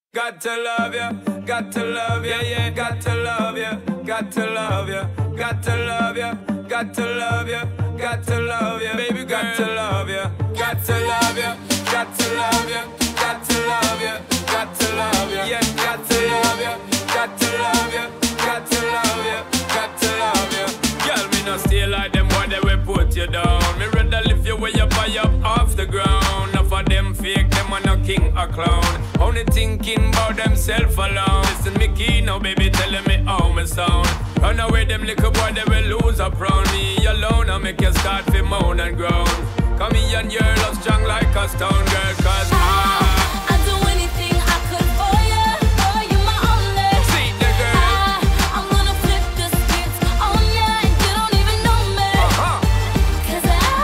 Got to love you, got to love you, yeah, got to love you, got to love you, got to love you, got to love you, got to love you, baby, got to love you, got to love you, got to love you, got to love you, got to love you, yeah, got to love you, got to love you, got to love you, got to love you. Girl, me no stay like them boy, they will put you down. Me rather lift you way up high up off the ground. Enough of them fake, them are no king or clown. Only thinking about themself alone. Listen me key now, baby, telling me how me sound. Run away, them little boy, they will lose up round me alone. I make you start to moan and groan. Come here and your love strong like a stone, girl, cause I'd do anything I could for you my only. See the girl. I'm gonna flip the script on ya and you don't even know me. Cause I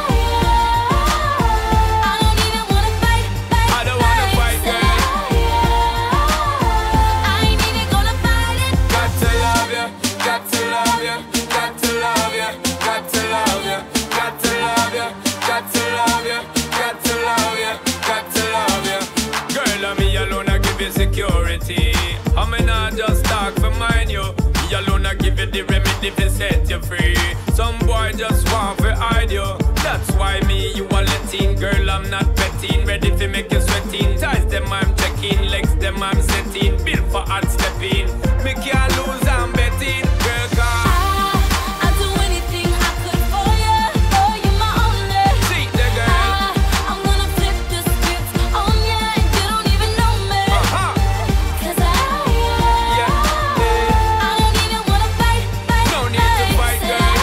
don't even wanna fight. I don't wanna fight, girl. I ain't even gonna fight it. Got to love you, got to love you, got to love you, got to love you, got to love you, got to love you, got to love you, got to love you. Girl, I'm me alone, I give you security. I'm not just talk for mine, you. Me alone, I give you the remedy to set you free. Some boy just want to hide you. That's why me, you are letting. Girl, I'm not betting. Ready to make you sweating. Ties them, I'm checking. Legs them, I'm setting. Built for hard stepping. Me can't lose, I'm betting. Girl, cause I'd do anything I could for you my only. see the girl. I'm gonna flip the script on ya and you don't even know me. Cause Yeah, I don't even wanna fight. no need to fight, girl.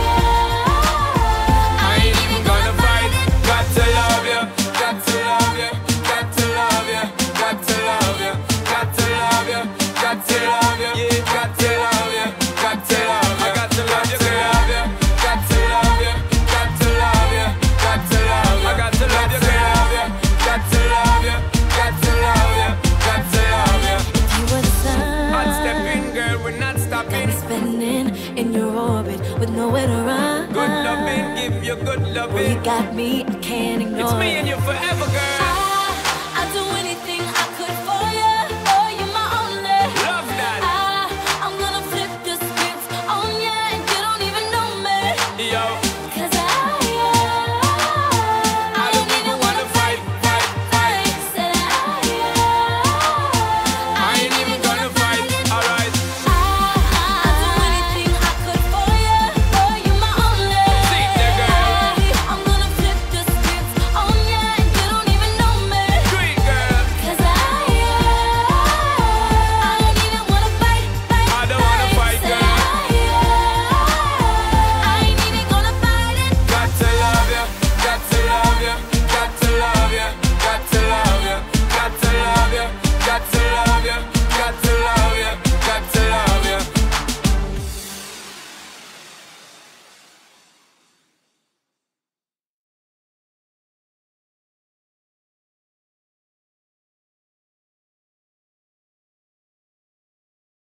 I ain't even gonna fight. Got to love you, got to love you, got to love you, got to love you, got to love you, got to love you, yeah, got to love you, got to love you, got to love you, girl. Got to love you, got to love you, got to love you, I got to love you, girl. Got to love you, got to love you, got to love you. You were the sun. Hot stepping, girl, we're not stopping. Spinning in your orbit with nowhere to run. Good loving, give you good Well, loving. you got me, I can't ignore It's me it. and you forever,